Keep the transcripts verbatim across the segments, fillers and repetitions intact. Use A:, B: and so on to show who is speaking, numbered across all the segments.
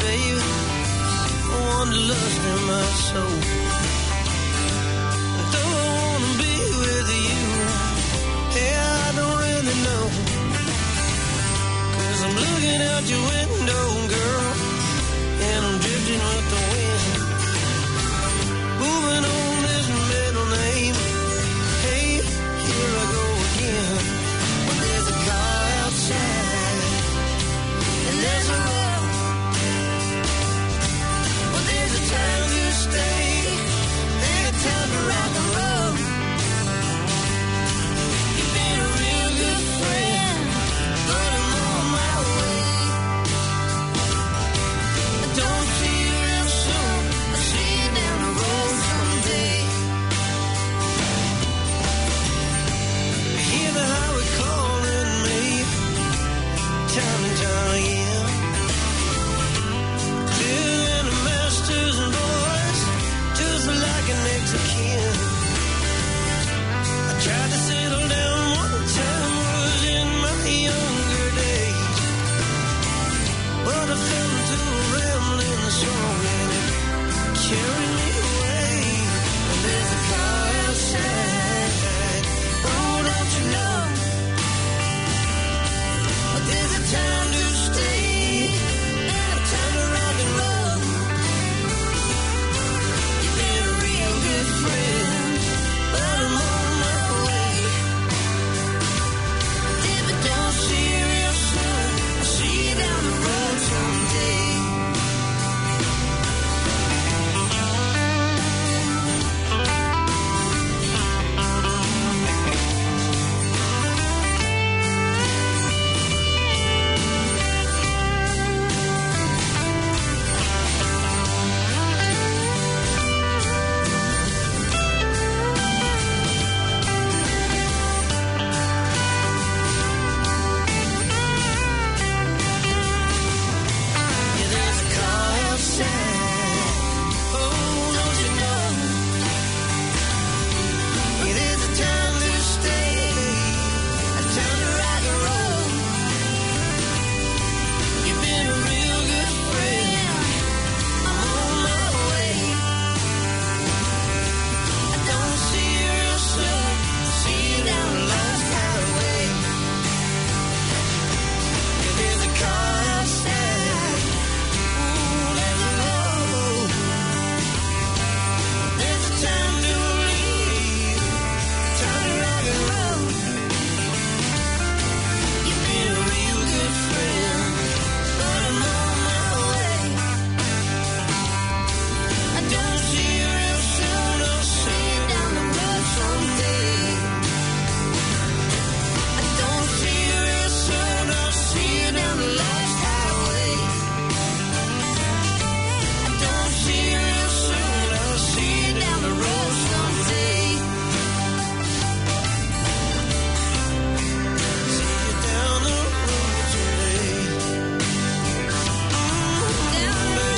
A: babe, wanderlust in my soul. And though I wanna be with you, yeah, I don't really know. 'Cause I'm looking out your window, girl, and I'm drifting with the wind. Moving on this middle name. Hey, here I go again. When there's a car outside and there's a road, when there's a time to stay and a time to rock and roll. You've been a real good friend, but I'm on my way. I don't see you real soon, I see you down the road someday. Hear the highway calling me, time and time again. Feeling the master's voice, just like an ex of kin. I tried to settle down one time, was in my younger days, but I fell into a rambling song and it carried me away. And there's a car outside, oh, don't you know? But there's a time to stay and a time to rock and roll. You've been a real good friend, but I'm on my way. If I don't see you real soon, I'll see you down the road someday. Yeah, there's a car outside, oh, don't you know? Yeah, there's a time to stay, a time to rock and roll. You've been a real good friend, I'm on my way. I don't see you real soon, see you down the lost highway. Yeah, there's a car outside, ooh, there's a road. There's a time to leave, time to rock and roll. You've been a real good friend, but I'm on my way. I don't see you real soon, I'll see you down the road someday. I don't see you real soon, I'll see you down the lost highway. I don't see you real soon, I'll see you down the road someday. See you down the road someday. Down the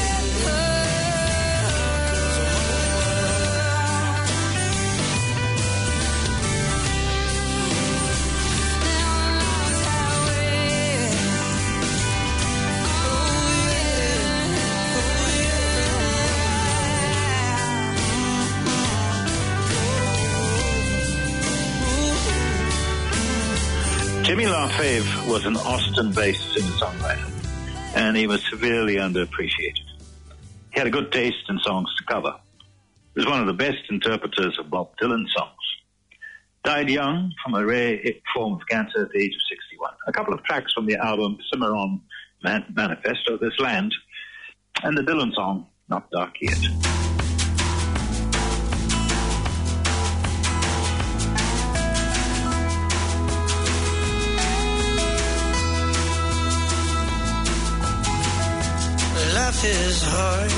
B: Jimmy LaFave was an Austin-based singer-songwriter, and he was severely underappreciated. He had a good taste in songs to cover. He was one of the best interpreters of Bob Dylan songs. Died young from a rare form of cancer at the age of sixty-one. A couple of tracks from the album Cimarron Man- Manifesto, This Land, and the Dylan song, Not Dark Yet.
A: Life is hard,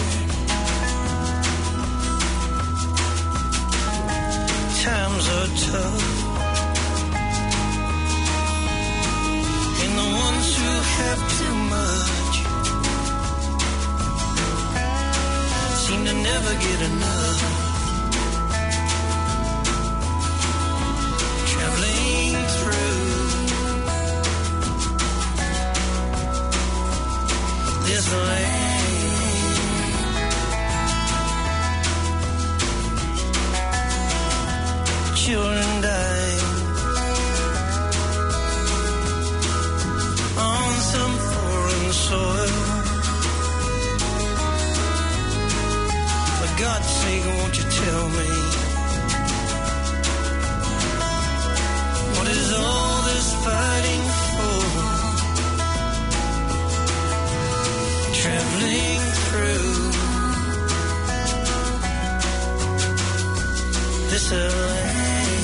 A: times are tough, and the ones who have too much seem to never get enough. Traveling through this land, traveling through this land.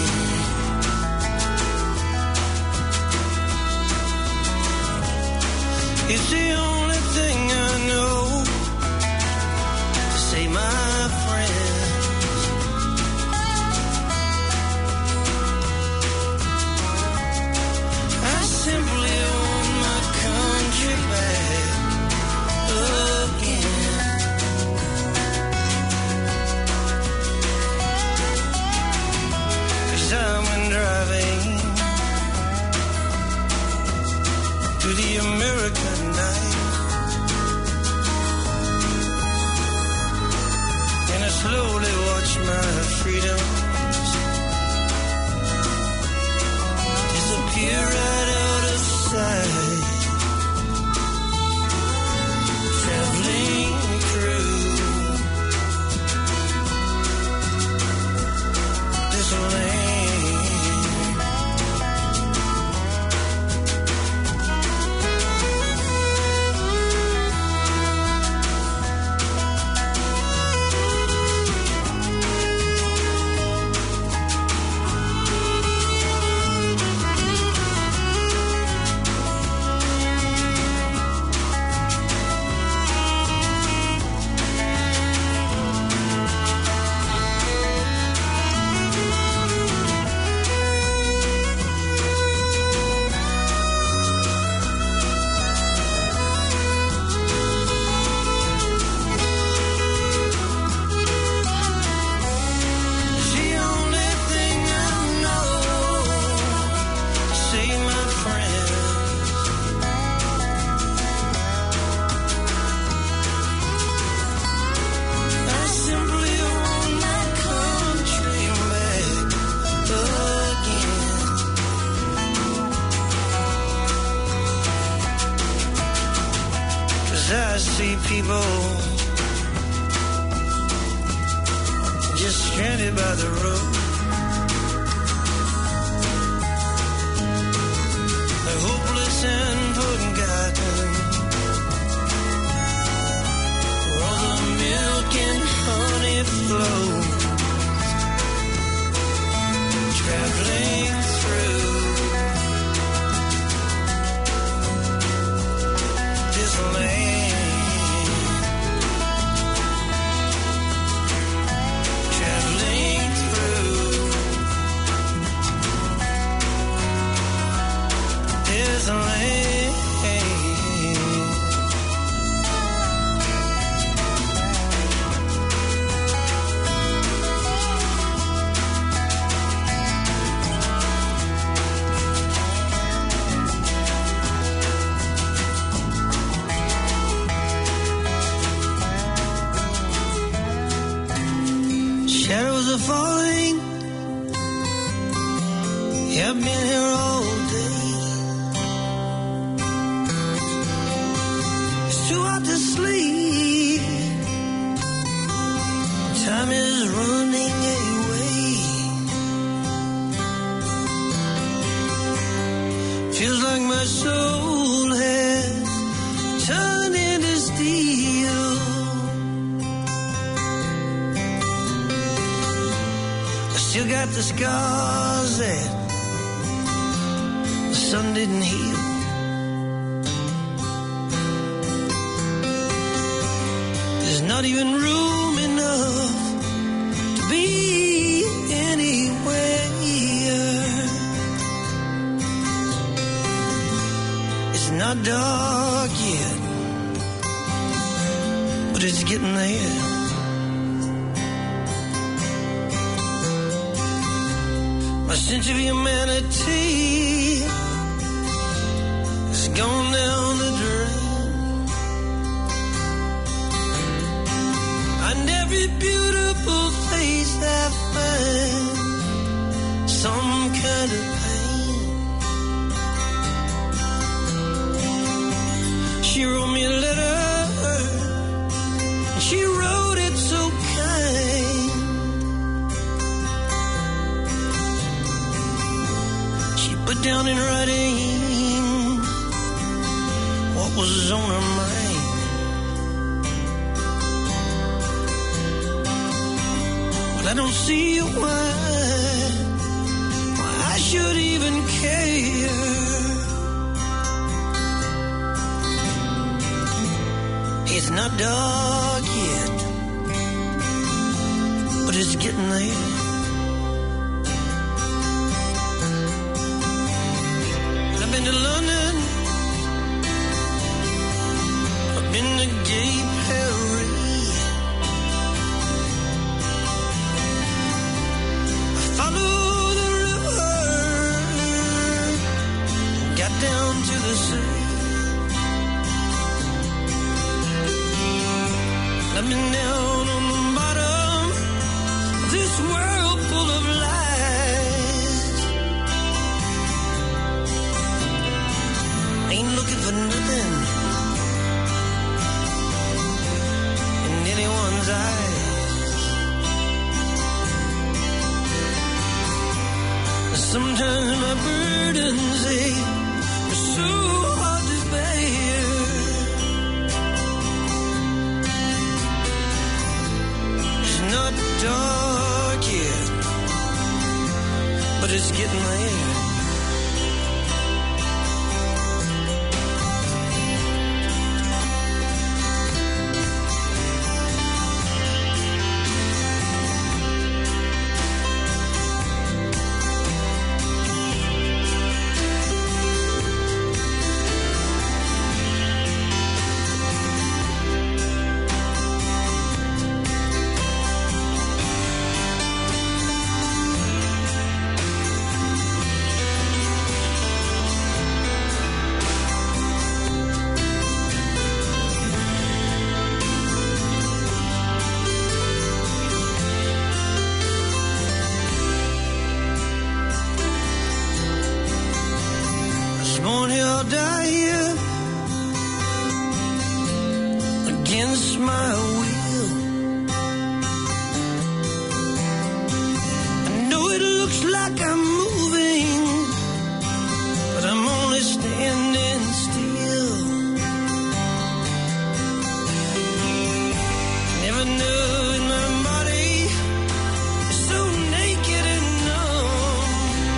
A: It's the only thing I know to say, my friends. I simply want my country back again. 'Cause I've been driving through the American night, and I slowly watch my freedoms disappear right out of sight. Traveling through this land. People just stranded by the road. They're hopeless and forgotten. Where all the milk and honey flows, traveling through this land. Shadows are falling. I've been here all day. It's too hot to sleep. Time is running away. Feels like my soul has turned into steel. I still got the scars that the sun didn't heal. There's not even room enough to be anywhere. It's not dark yet, but it's getting there. My sense of humanity has gone down the drain. And every beautiful face I find some kind of pain. She wrote me a letter, and she wrote it so kind. She put down in writing what was on her mind. I don't see why, why I should even care. It's not dark yet, but it's getting there. I've been to London, I've been to Gay Paris, I followed the river, got down to the sea. I've been down on the bottom of this world full of lies. Ain't looking for nothing in anyone's eyes. Sometimes my burdens, they are so hard to bear. It's not dark yet, but it's getting there. Born here, I'll die here against my will. I know it looks like I'm moving, but I'm only standing still. Never knew in my body so naked and numb.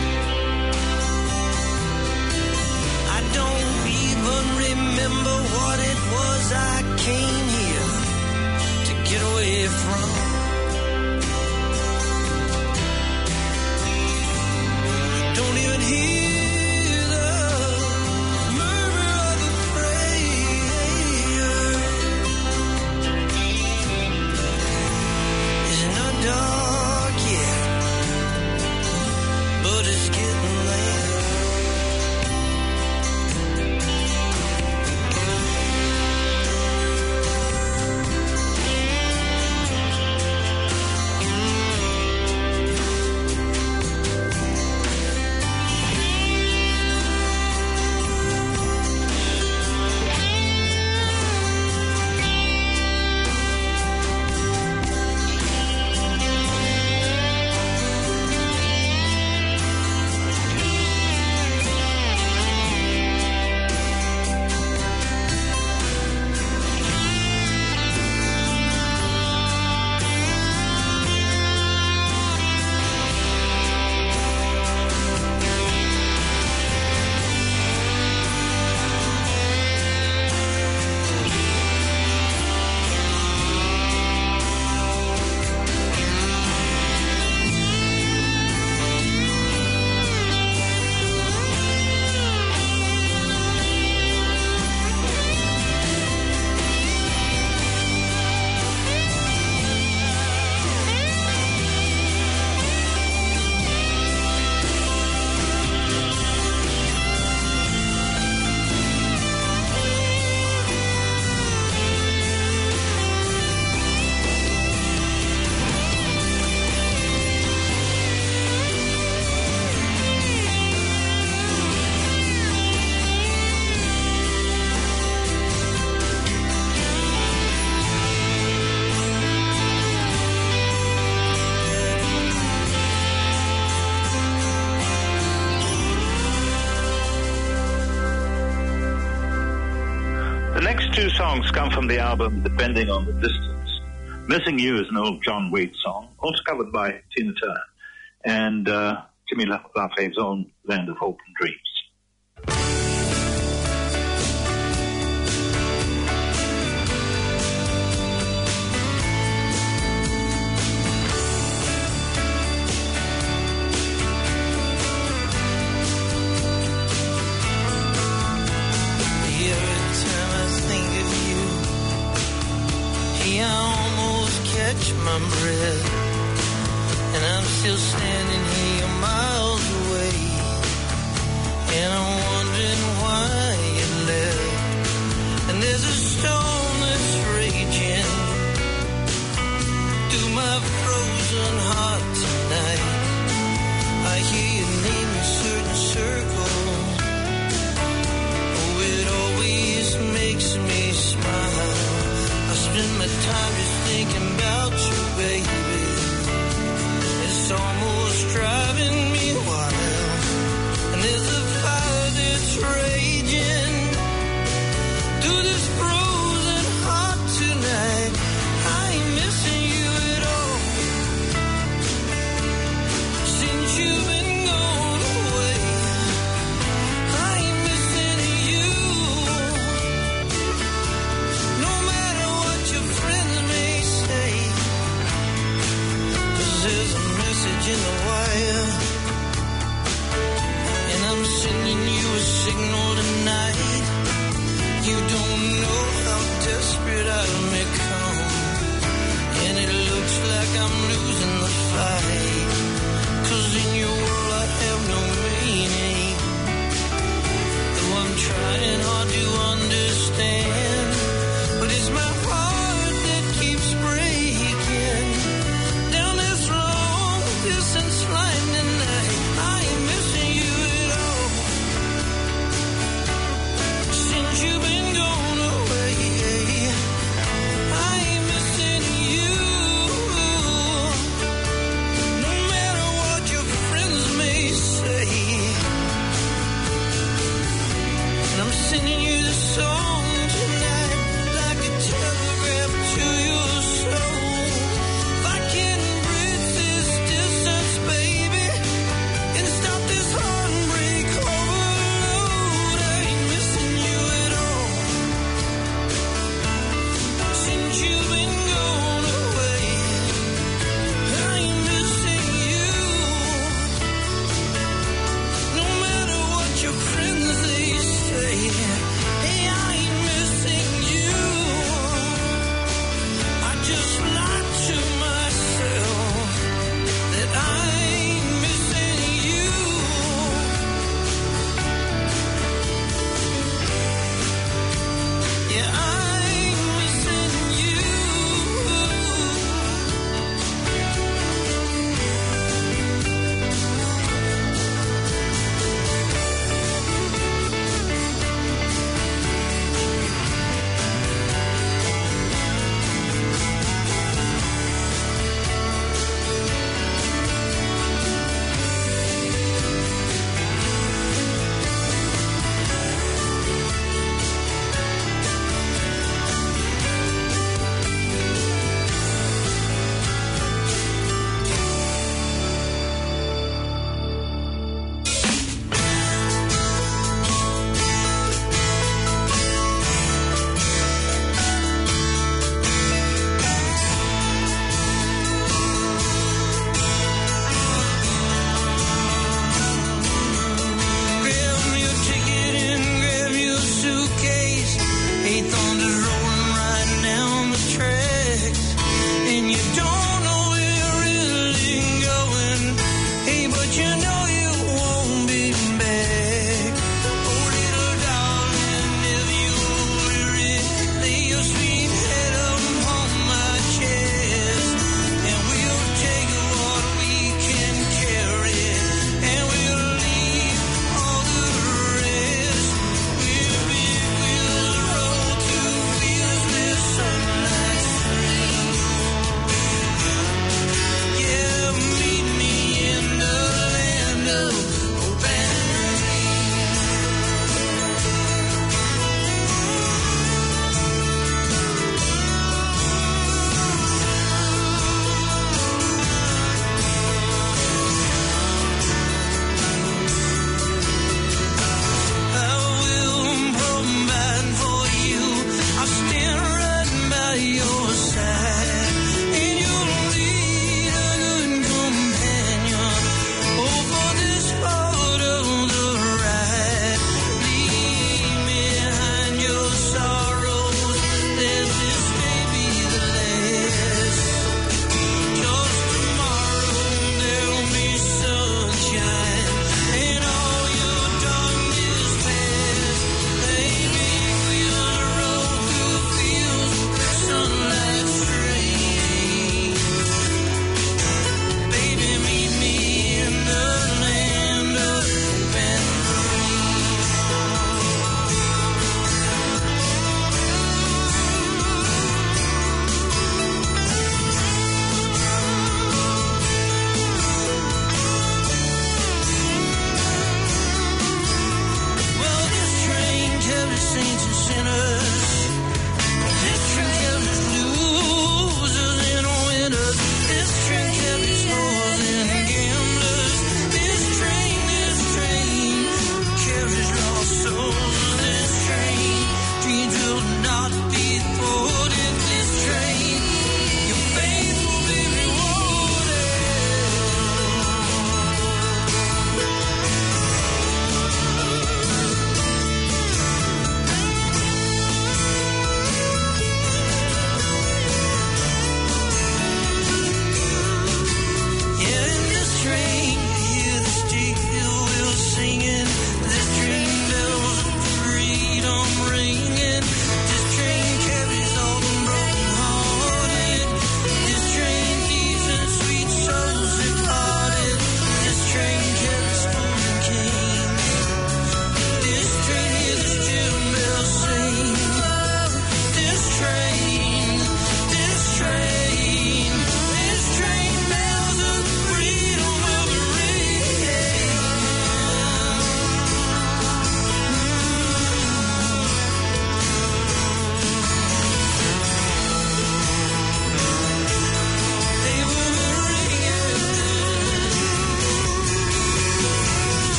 A: I don't even remember what it was I came here to get away from. Don't even hear the murmur of the prayer. It's not dark yet, but it's getting late.
B: The next two songs come from the album Depending on the Distance. Missing You is an old John Waite song. also covered by Tina Turner, and uh, Jimmy Lafayette's own Land of Hope and Dreams.
A: My breath, and I'm still standing here miles away, and I'm wondering why you left. And there's a storm that's raging through my frozen heart tonight. I hear your name in certain circles. Oh, it always makes me smile. I spend my time just thinking about you, baby. It's almost driving me wild. And there's a fire that's raging through this frozen heart tonight. I ain't missing you at all since you've been gone away. I ain't missing you. No matter what your friends may say,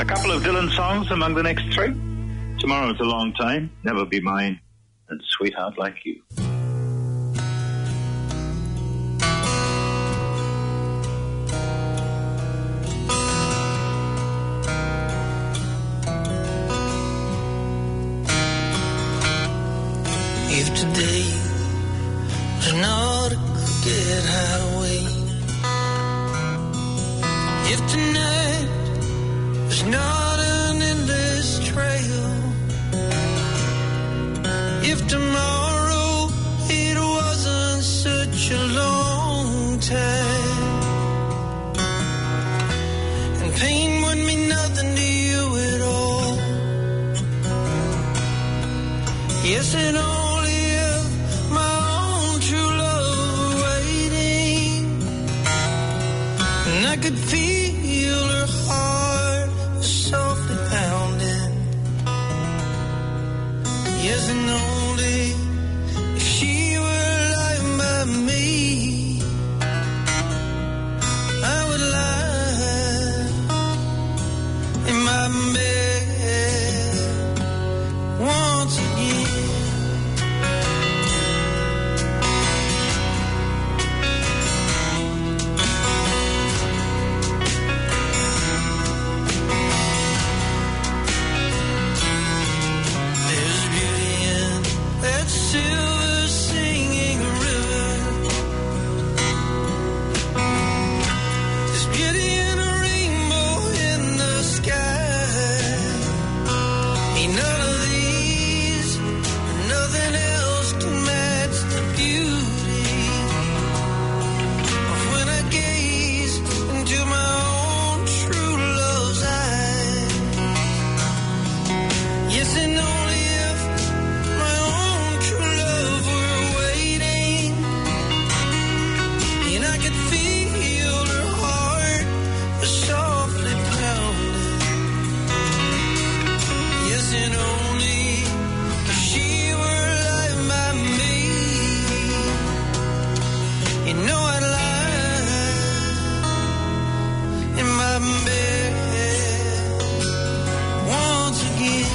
B: A couple of Dylan songs among the next three. Tomorrow's a Long Time, Never Be Mine, and Sweetheart Like You.
A: If today is not a crooked highway, if tonight is not an endless trail, if tomorrow it wasn't such a long time, and pain would mean nothing to you at all, yes, it all. I could feel her heart softly pounding. Yes, and only if she were lying by me, I would lie in my bed once again. Silver singing river, there's beauty in a rainbow in the sky. Ain't none of these, nothing else can match the beauty of when I gaze into my own true love's eyes. Yes, and only if my own I could feel her heart softly pounding. Yes, and only if she were lying by me, you know I'd lie in my bed once again.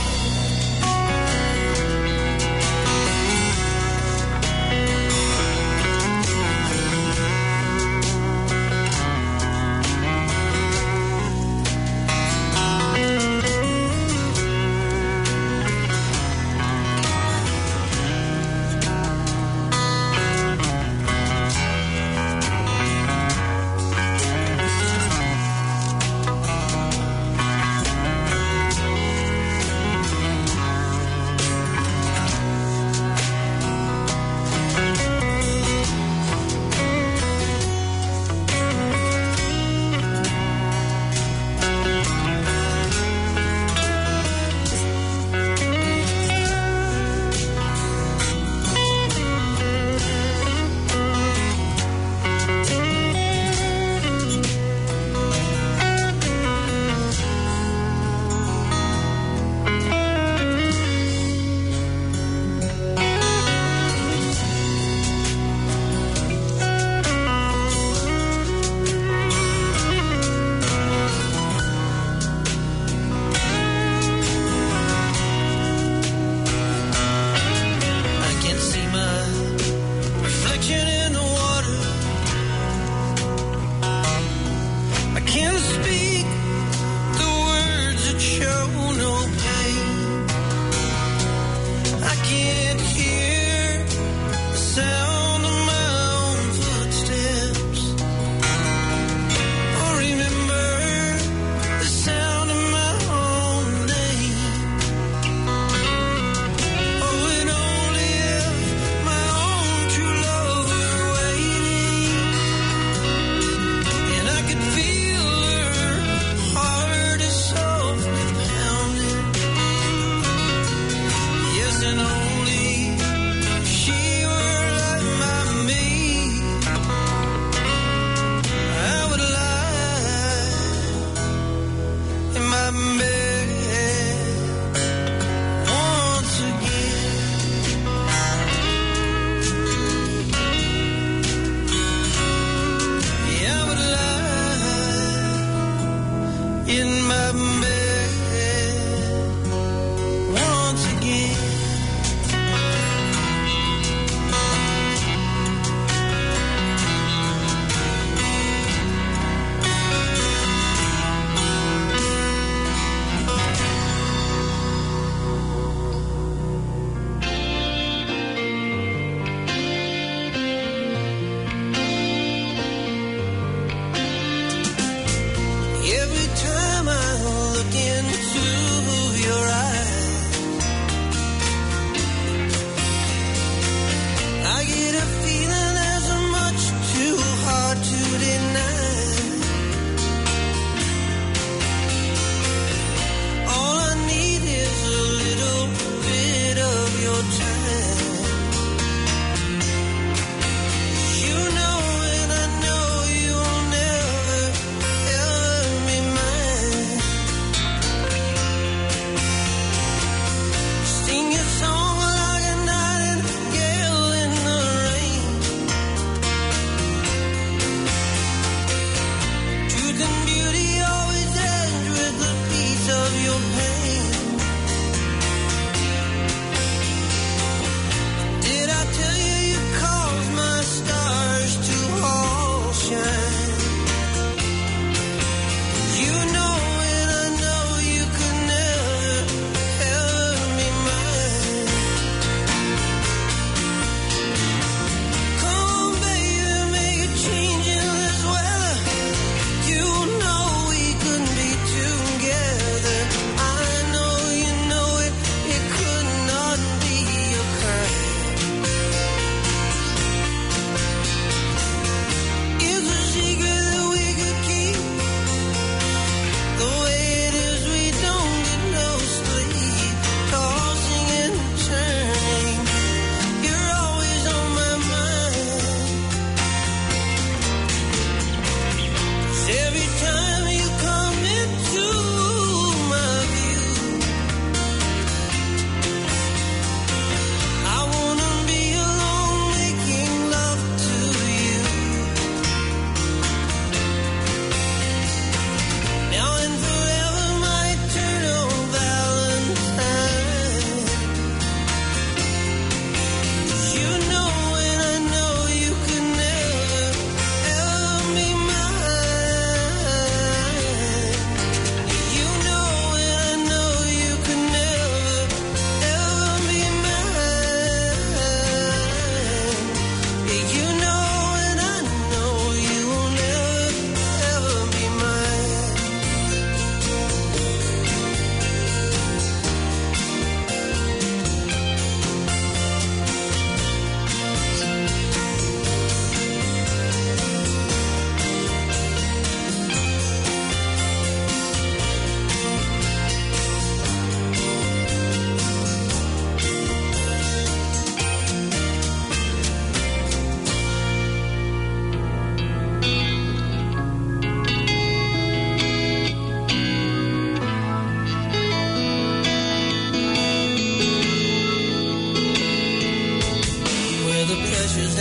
A: in my bed.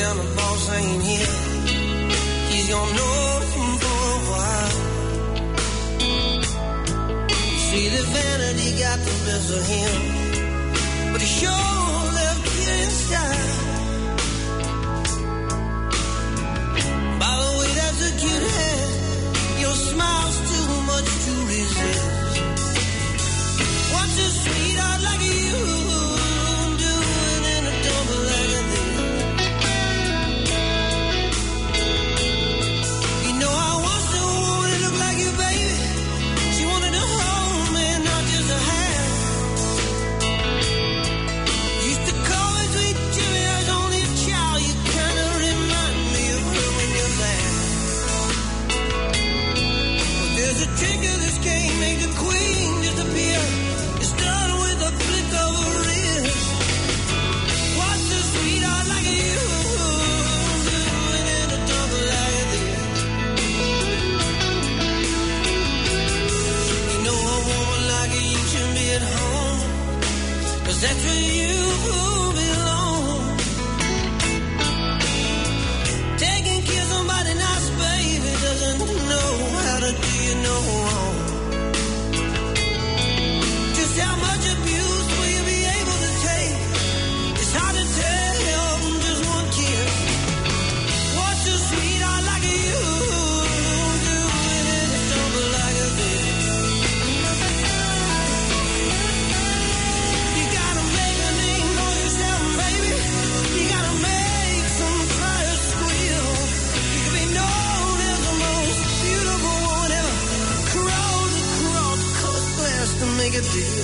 A: down, the boss ain't here. He's gonna know him for a while. See, the vanity got the best of him, but he sure left you in style. By the way, that's a cute hand. Your smile's too much to resist. What's a sweetheart like you doing in a double like this? You know I once knew a woman that looked like you, baby. She wanted to hold me, not just a hand. Used to call me sweet Jimmy, I was only a child. You kinda remind me of her when you're there. But there's a trick of this game, make the queen disappear. It's done with a flick of a wrist. What's a sweetheart like you doing in a double like this? You know a woman like you should be at home, 'cause that's where you belong. Taking care of somebody nice, baby, doesn't know how to do you no wrong. Just how much abuse will you be able to take? It's hard to tell from just one kiss. What's a sweetheart like you doing in a double like this? You gotta make a name for yourself, baby. You gotta make some tires squeal. You can be known as the most beautiful woman ever. Crawled across coast glass to make a deal.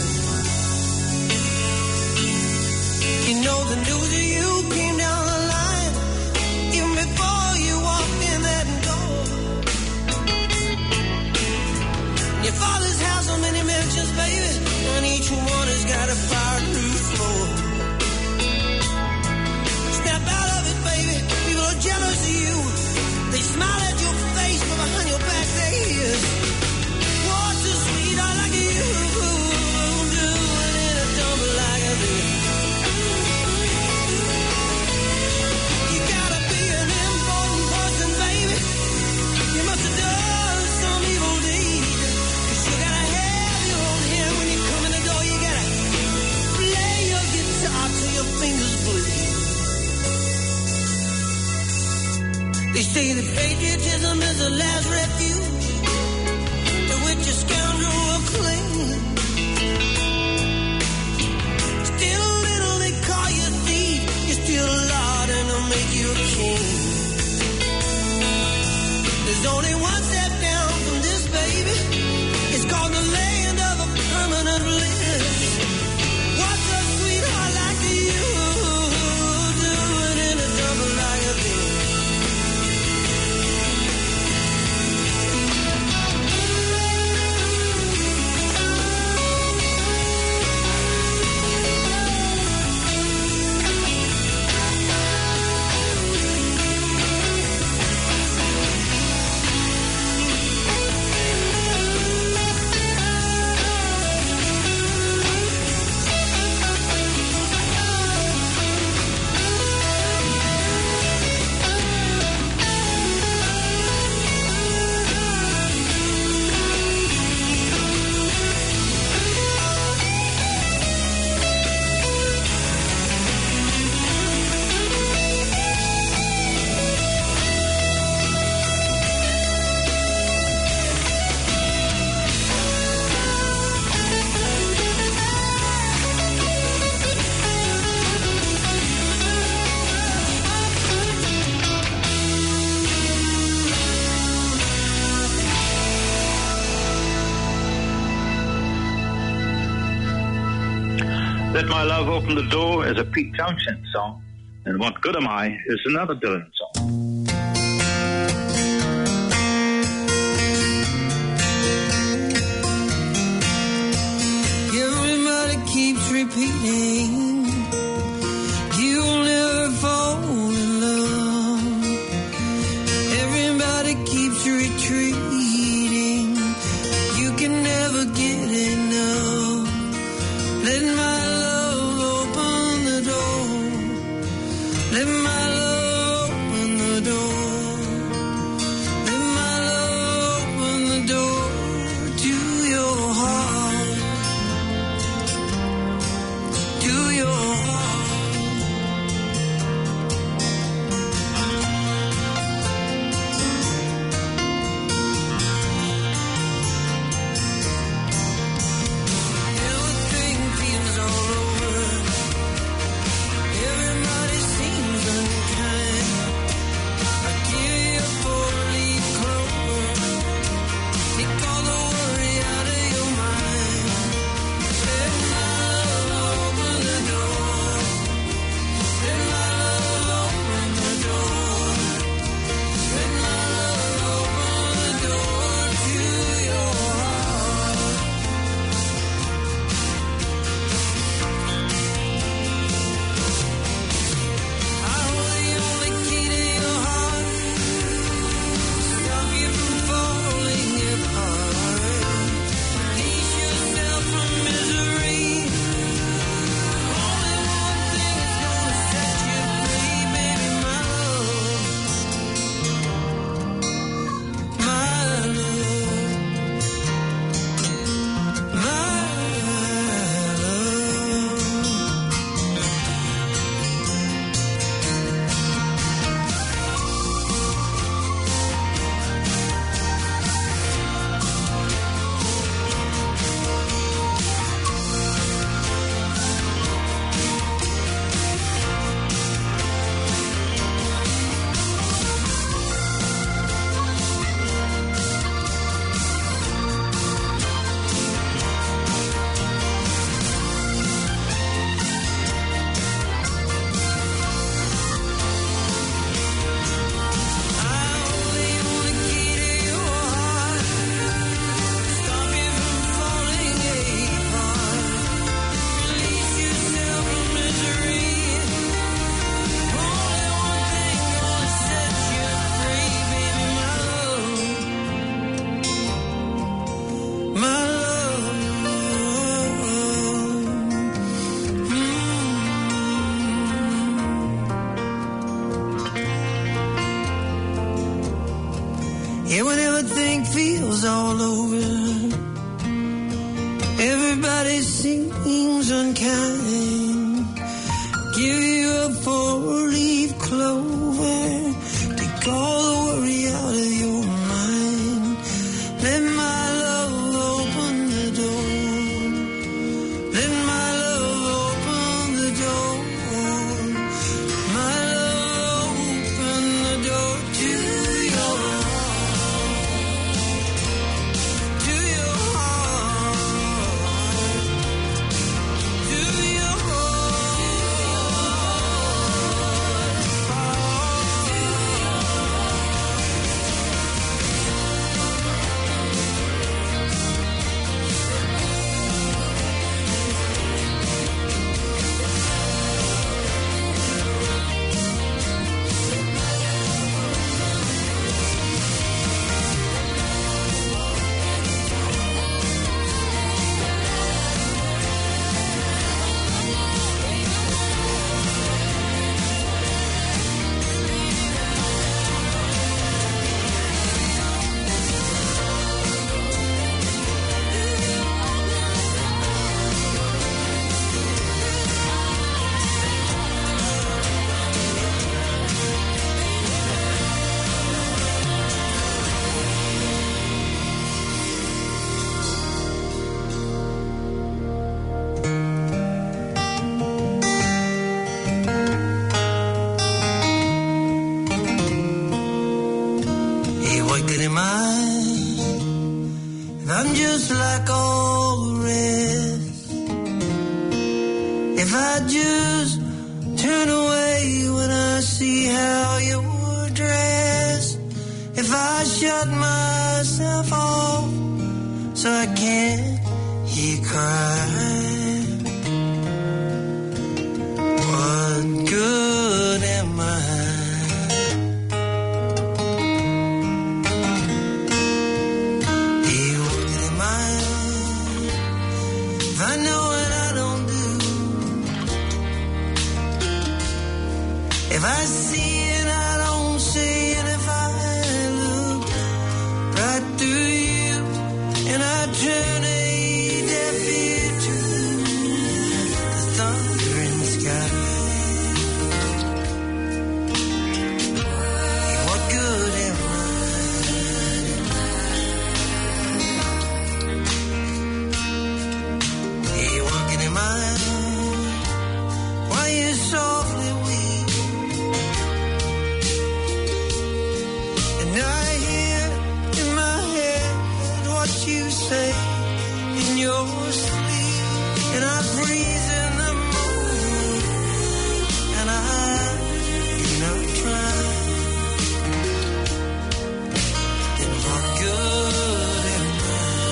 A: You know the news of you came down the line even before you walked in that door. Your father's house, so many mansions, baby, and each one has got a fireproof floor. Snap out of it, baby. People are jealous of you. They smile at your face, but behind your back they hiss. What's a sweetheart like you doing in a double like this? You gotta be an important person, baby. You must have done some evil deed, 'cause you gotta have your own hair when you come in the door. You gotta play your guitar till your fingers bleed. They say that patriotism is the last refuge to which a scoundrel will cling. Still a little they call you a thief. You're still a lord and they'll make you a king. There's only one step down from this, baby. It's called the land of a permanent bliss. What's a sweetheart like you doing in a double like this?
B: Let My Love Open the Door is a Pete Townshend song, and What Good Am I is another Dylan song.
A: Everybody keeps repeating, you'll never fall in love. Everybody keeps retreating, you can never get enough. Let my love open the door. Let my love Everybody seems unkind. Give you a four-leaf clover. Take all the worry out of your mind. Let my love open the door. Let my love open the door. My love open the door to your heart. To your heart. To your I'm just like all the rest. If I just turn away when I see how you're dressed, if I shut myself off so I can't hear you cry, what good am I? I know what I don't do. If I see it, I don't see it. If I look right through you and I turn a deaf ear to the thunder in the sky, what good am I? Why you softly weep, and I hear in my head what you say in your sleep, and I breathe in the moon, and I do not try. And what good am I?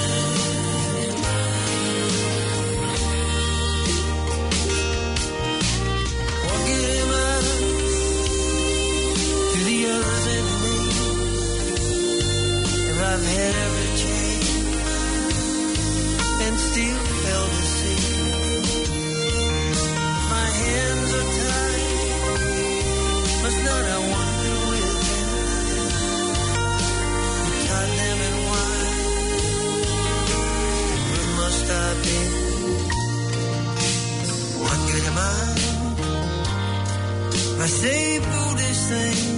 A: I've had every change and still held the same. My hands are tied, must not I wander with them. Tied them and why? Where must I be? What good am I? I say foolish things.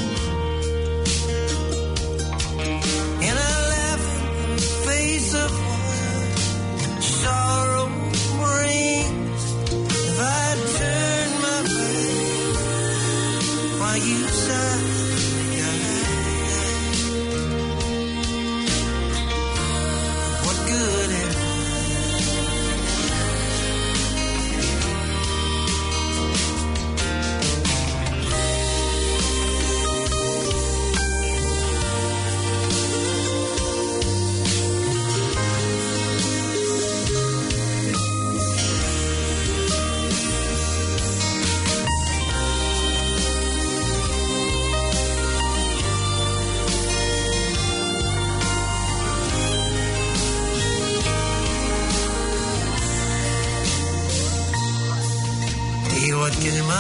A: Of what sorrow brings. If I turn my back while you sigh, what good am what good am I?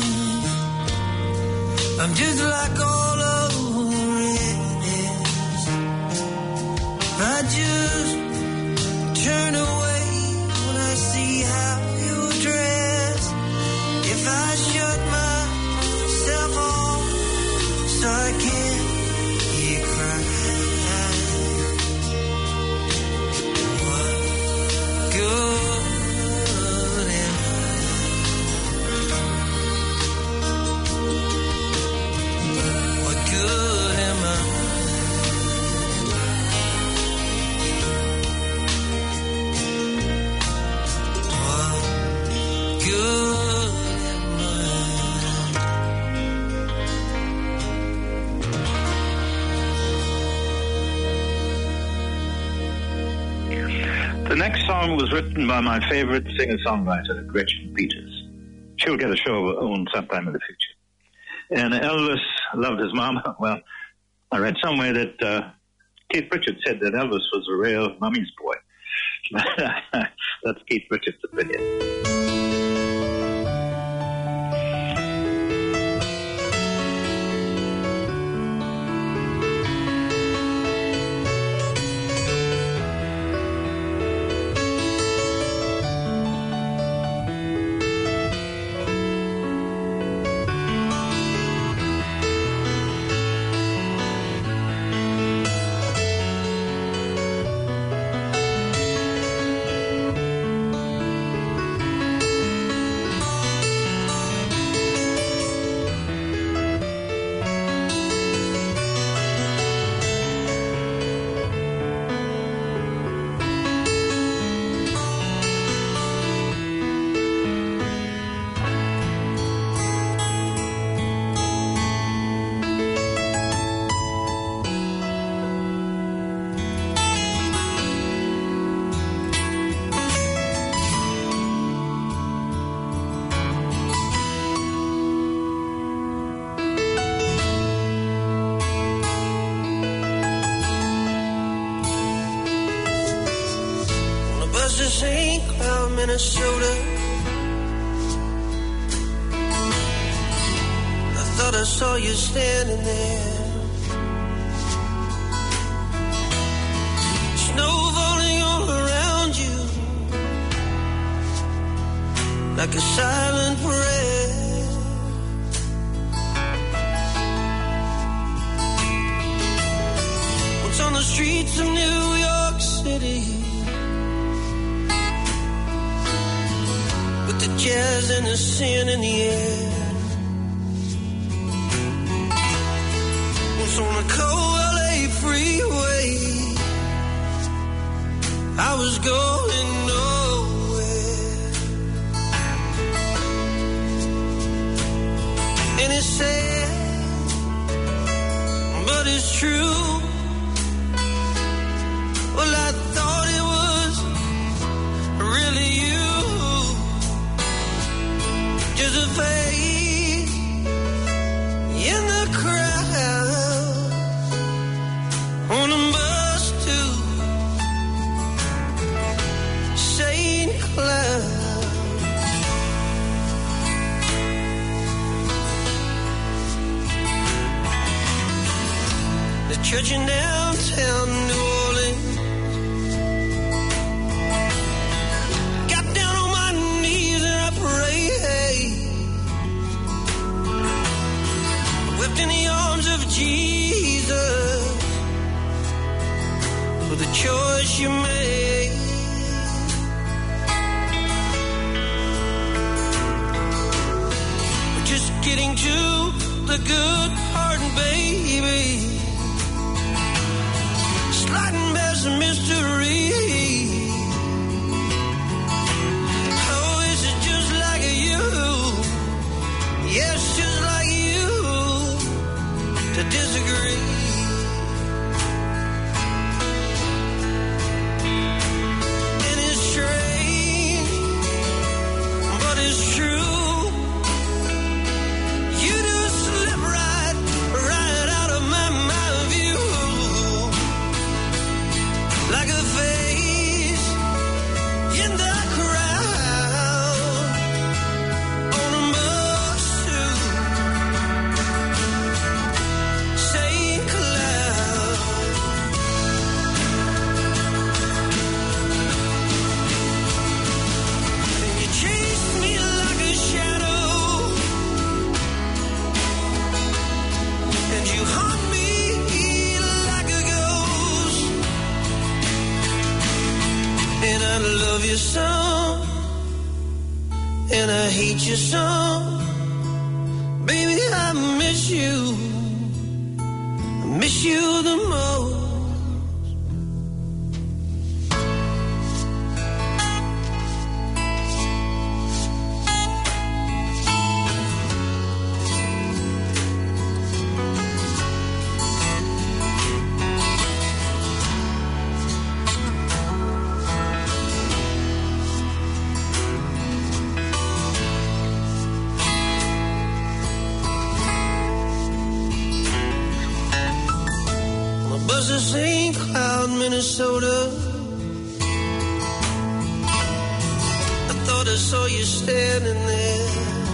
A: I'm just like all of the rest. I just turn away
B: song was written by my favorite singer-songwriter, Gretchen Peters. She'll get a show of her own sometime in the future. And Elvis loved his mama. Well, I read somewhere that uh, Keith Richards said that Elvis was a real mummy's boy. That's Keith Richards' opinion.
A: Saint Cloud, Minnesota. I thought I saw you standing there. Snow falling all around you like a silent prayer. Once on the streets of New York City, the jazz and the sin in the air. Was on a cold L A freeway, I was going nowhere. And it's sad, but it's true. Well, I thought it was really you, just a face in the crowd on a bus to Saint Cloud. The church in downtown New Orleans, got down on my knees and I prayed, wept in the arms of Jesus for the choice you made. We're just getting to the good part, baby, sliding past the mystery. Oh, this is just like you. Yes, just like you to disagree. And it's strange, but it's true. You do slip right, right out of my, my view, like a face in the crowd on a bus to Saint Cloud. And you chased me like a shadow, and you haunt me like a ghost. And I love you some, and I hate you some. Baby, I miss you, I miss you the most. Minnesota. I thought I saw you standing there.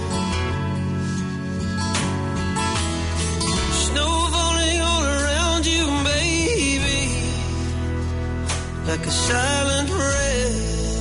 A: Snow falling all around you, baby, like a silent rain.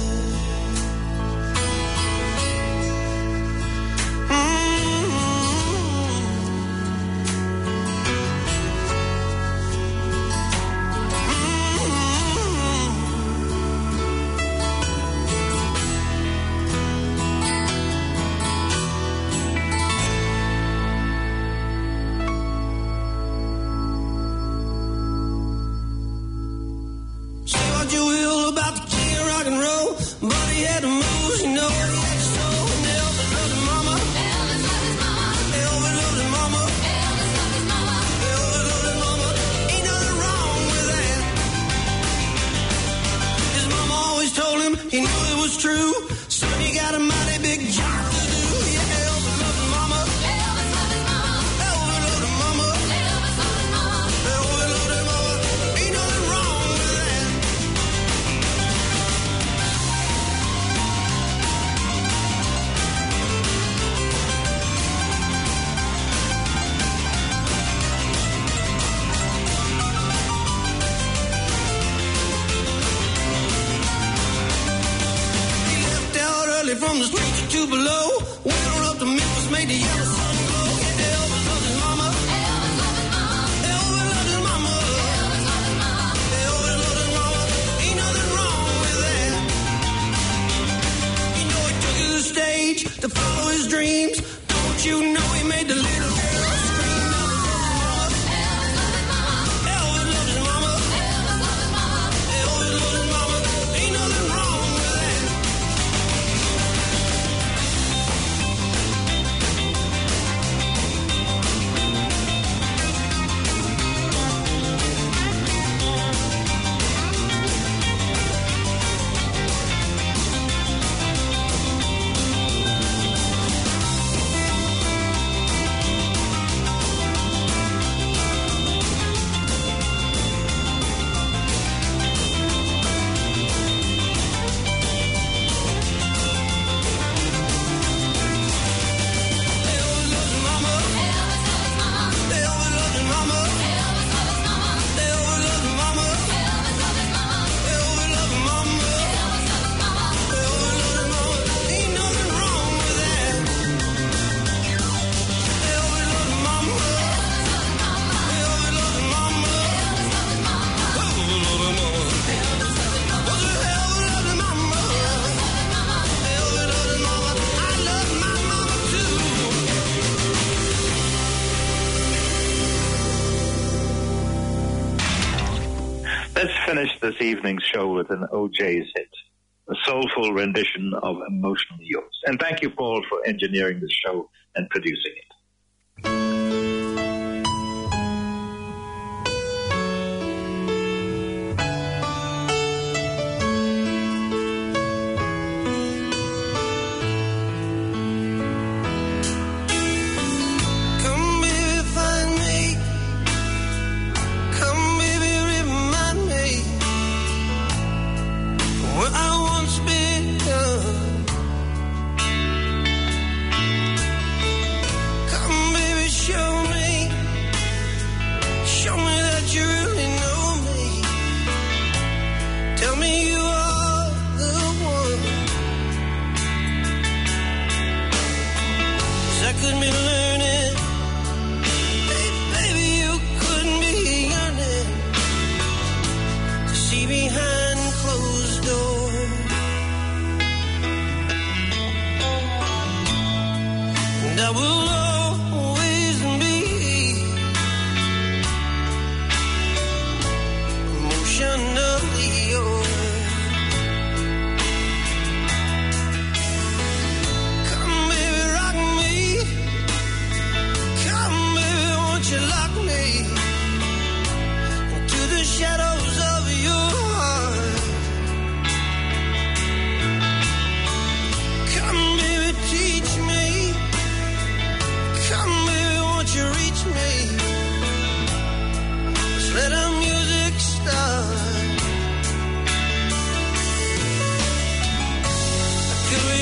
A: True, son, you got a mighty big job to do. Yeah, Elvis loved his mama. Elvis loved his mama. Elvis loved his mama. Elvis loved his mama. Elvis loved his mama. Ain't nothing wrong with that. From the streets to below, went on up to Memphis, made the yellow sun glow. Yeah, Elvis loved his mama. Elvis loved his mama. Elvis loved his mama. Elvis loved his mama. Elvis loved his mama. Ain't nothing wrong with that. You know he took to the stage to follow his dreams. Don't you know he made the little girl scream? Elvis loved his mama. Elvis loved his mama. Elvis loved his mama. Elvis loved his mama. Ain't nothing wrong with that.
B: Finish this evening's show with an O J's hit, a soulful rendition of Emotionally Yours. And thank you, Paul, for engineering the show and producing it.
A: I once been done.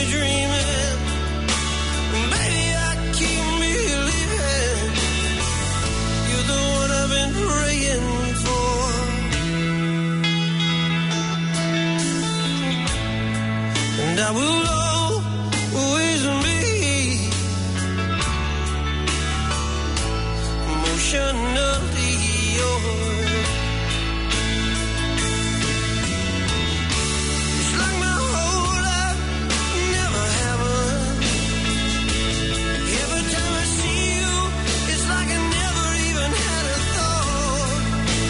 A: dreaming. Baby, I keep believing you're the one I've been praying for. And I will always be emotionally yours. It's like my whole life never happened. Every time I see you, it's like I never even had a thought.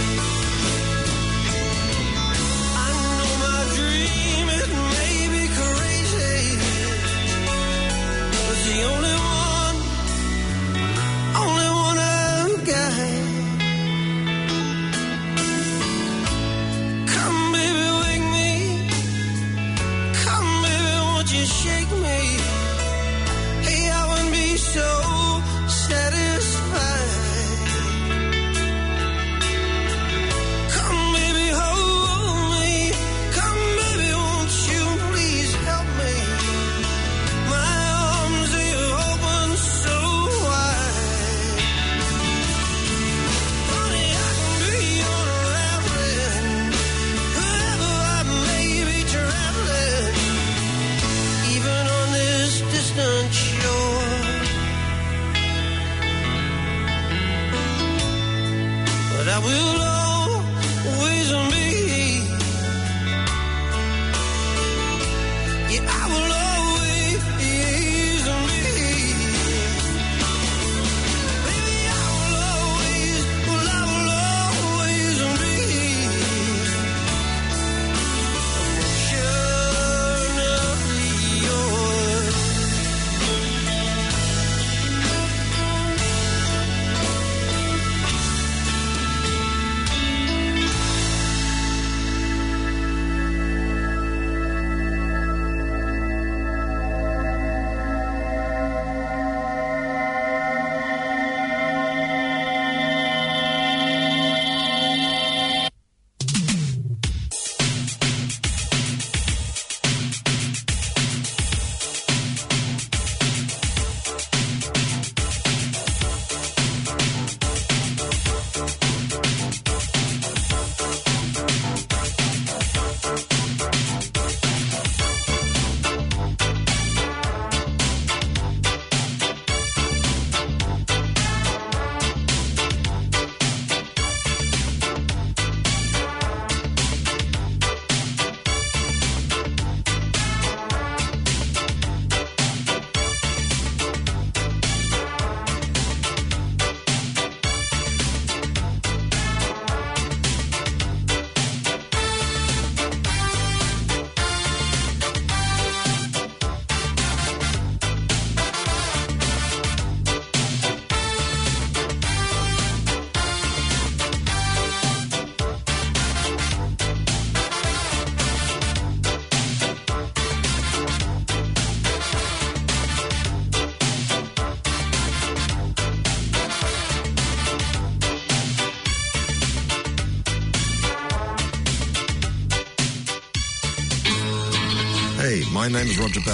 A: I know my dream, it may be crazy, but the only one, only one I've got. Come, baby, wake me. Come, baby, won't you shake me? Hey, I wouldn't be so satisfied. Come, baby, hold me. Come, baby, won't you please help me? My arms, they open so wide. Honey, I can be unraveling wherever I may be traveling, even on this distant shore. But I will always be, yeah, I will always be. Baby, I will always, well, I will always be emotionally yours.
C: Hey, my name is Roger Bell.